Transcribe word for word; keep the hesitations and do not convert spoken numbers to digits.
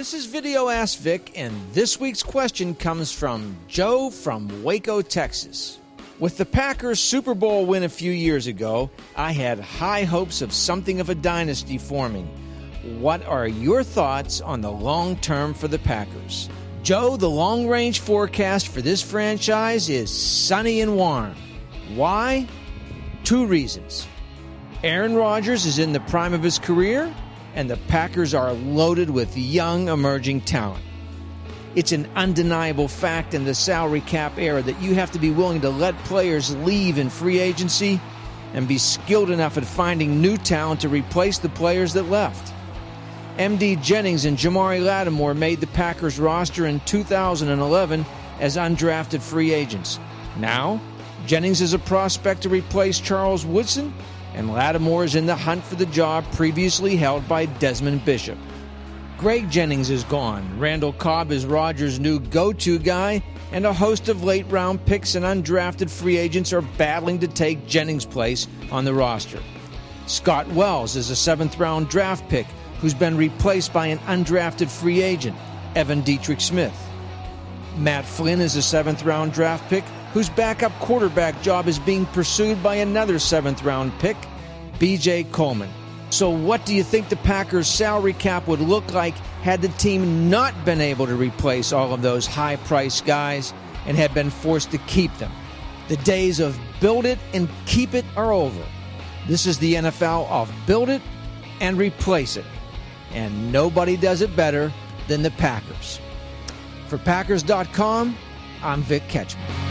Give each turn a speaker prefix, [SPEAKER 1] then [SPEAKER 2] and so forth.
[SPEAKER 1] This is Video Ask Vic, and this week's question comes from Joe from Waco, Texas. With the Packers' Super Bowl win a few years ago, I had high hopes of something of a dynasty forming. What are your thoughts on the long term for the Packers? Joe, the long-range forecast for this franchise is sunny and warm. Why? Two reasons. Aaron Rodgers is in the prime of his career, and the Packers are loaded with young, emerging talent. It's an undeniable fact in the salary cap era that you have to be willing to let players leave in free agency and be skilled enough at finding new talent to replace the players that left. M D Jennings and Jamari Lattimore made the Packers roster in two thousand eleven as undrafted free agents. Now, Jennings is a prospect to replace Charles Woodson, and Lattimore is in the hunt for the job previously held by Desmond Bishop. Greg Jennings is gone. Randall Cobb is Rodgers' new go-to guy, and a host of late-round picks and undrafted free agents are battling to take Jennings' place on the roster. Scott Wells is a seventh-round draft pick who's been replaced by an undrafted free agent, Evan Dietrich Smith. Matt Flynn is a seventh-round draft pick whose backup quarterback job is being pursued by another seventh-round pick, B J Coleman. So what do you think the Packers' salary cap would look like had the team not been able to replace all of those high-priced guys and had been forced to keep them? The days of build it and keep it are over. This is the N F L of build it and replace it. And nobody does it better than the Packers. For Packers dot com, I'm Vic Ketchman.